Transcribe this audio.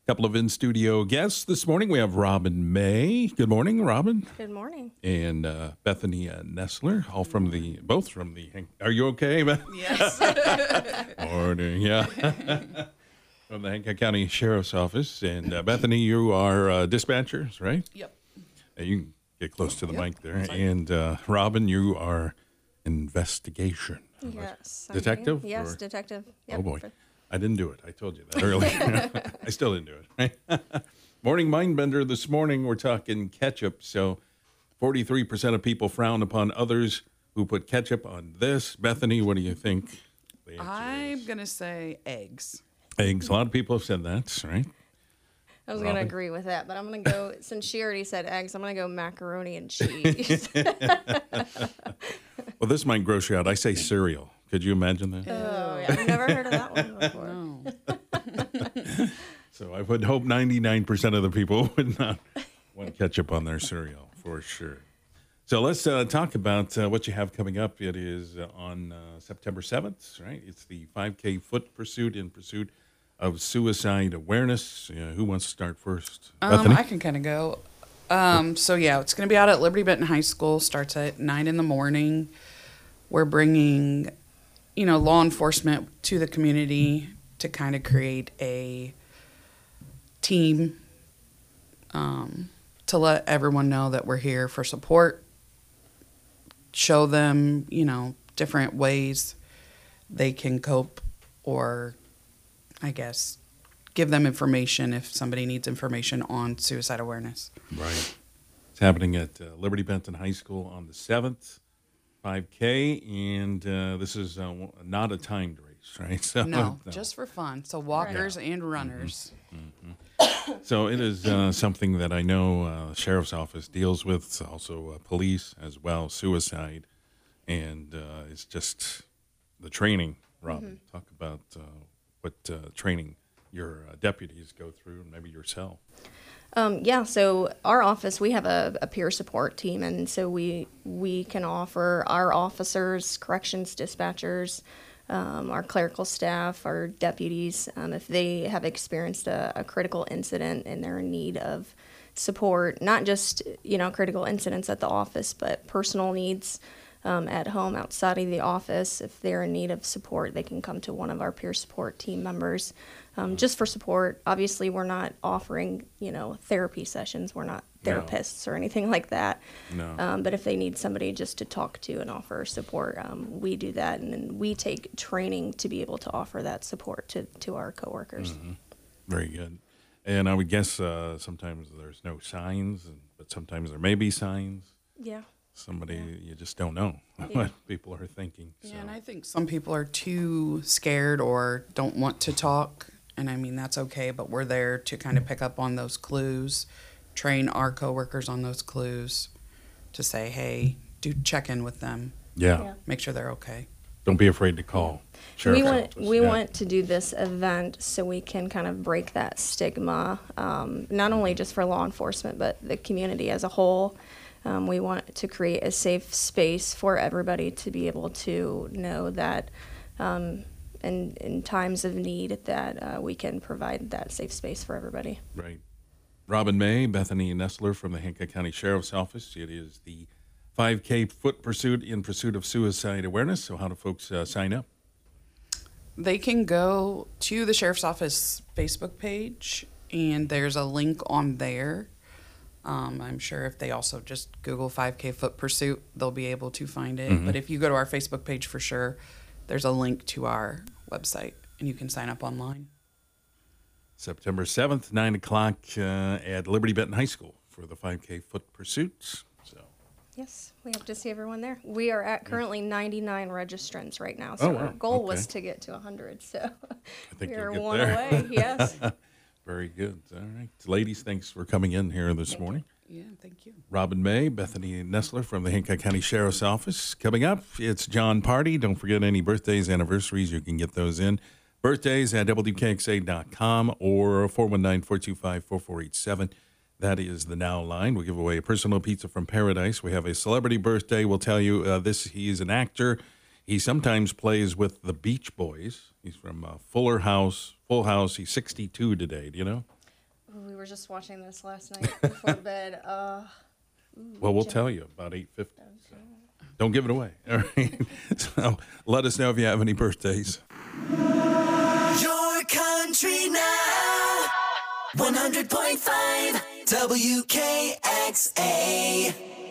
Couple of in-studio guests this morning. We have Robin May. Good morning, Robin. Good morning. And Bethany Nessler, both from the. Are you okay, Beth? Yes. Morning, yeah. From the Hancock County Sheriff's Office. And Bethany, you are dispatchers, right? Yep. You can get close to the mic there. Sorry. And Robin, you are investigation. Yes. Detective? Yes, or- detective. Yep. Oh, boy. I didn't do it. I told you that earlier. I still didn't do it. Morning Mindbender this morning. We're talking ketchup. So 43% of people frown upon others who put ketchup on this. Bethany, what do you think? The answer I'm is going to say eggs. eggs. A lot of people have said that, right? I was going to Robin? agree with that, but I'm going to go, since she already said eggs, I'm going to go macaroni and cheese. Well, this might gross you out. I say cereal. Could you imagine that? Oh, yeah. I've never heard of that one before. No. So I would hope 99% of the people would not want ketchup on their cereal, for sure. So let's talk about what you have coming up. It is on September 7th, right? It's the 5K foot pursuit in pursuit of suicide awareness. Who wants to start first? Bethany? I can kind of go. So, yeah, it's going to be out at Liberty Benton High School. Starts at 9 in the morning. We're bringing, law enforcement to the community to kind of create a team to let everyone know that we're here for support, show them, different ways they can cope, or I guess give them information if somebody needs information on suicide awareness. Right. It's happening at Liberty Benton High School on the 7th, 5K, and this is not a timed race, right? So, No, just for fun. So walkers and runners. So it is something that I know Sheriff's Office deals with, also police as well, suicide, and it's just the training, Robin. Talk about what training your deputies go through, and maybe yourself. So our office, we have a peer support team, and so we can offer our officers, corrections dispatchers, our clerical staff, our deputies, if they have experienced a critical incident and they're in need of support, not just, critical incidents at the office, but personal needs at home, outside of the office. If they're in need of support, they can come to one of our peer support team members just for support. Obviously, we're not offering, therapy sessions. We're not therapists or anything like that. No. But if they need somebody just to talk to and offer support, we do that. And then we take training to be able to offer that support to our coworkers. Very good. And I would guess sometimes there's no signs, but sometimes there may be signs. Yeah. You just don't know what people are thinking. So. Yeah, and I think some people are too scared or don't want to talk. And I mean, that's okay, but we're there to kind of pick up on those clues, train our coworkers on those clues to say, hey, do check in with them. Yeah. Make sure they're okay. Don't be afraid to call. Sheriff's Office. We want to do this event so we can kind of break that stigma, not only just for law enforcement, but the community as a whole. We want to create a safe space for everybody to be able to know that in times of need that we can provide that safe space for everybody. Right. Robin May, Bethany Nessler from the Hancock County Sheriff's Office. It is the 5K foot pursuit in pursuit of suicide awareness. So how do folks sign up? They can go to the Sheriff's Office Facebook page, and there's a link on there. I'm sure if they also just Google 5K foot pursuit, they'll be able to find it. But if you go to our Facebook page for sure, there's a link to our website, and you can sign up online. September 7th, 9 o'clock at Liberty Benton High School for the 5K foot pursuits. So. Yes, we hope to see everyone there. We are at currently 99 registrants right now, so Oh, wow. our goal Okay. was to get to 100. So I think we're you'll get one there. away. Yes. Very good. All right. Ladies, thanks for coming in here this morning. Yeah, thank you. Robin May, Bethany Nessler from the Hancock County Sheriff's Office. Coming up, it's John Party. Don't forget any birthdays, anniversaries. You can get those in. Birthdays at WKXA.com or 419-425-4487. That is the Now line. We'll give away a personal pizza from Paradise. We have a celebrity birthday. We'll tell you he's an actor. He sometimes plays with the Beach Boys. He's from Full House. He's 62 today. Do you know? were just watching this last night before bed. Well, we'll tell you about 8:50. So don't give it away. All right. So let us know if you have any birthdays. Your country now. 100.5 WKXA.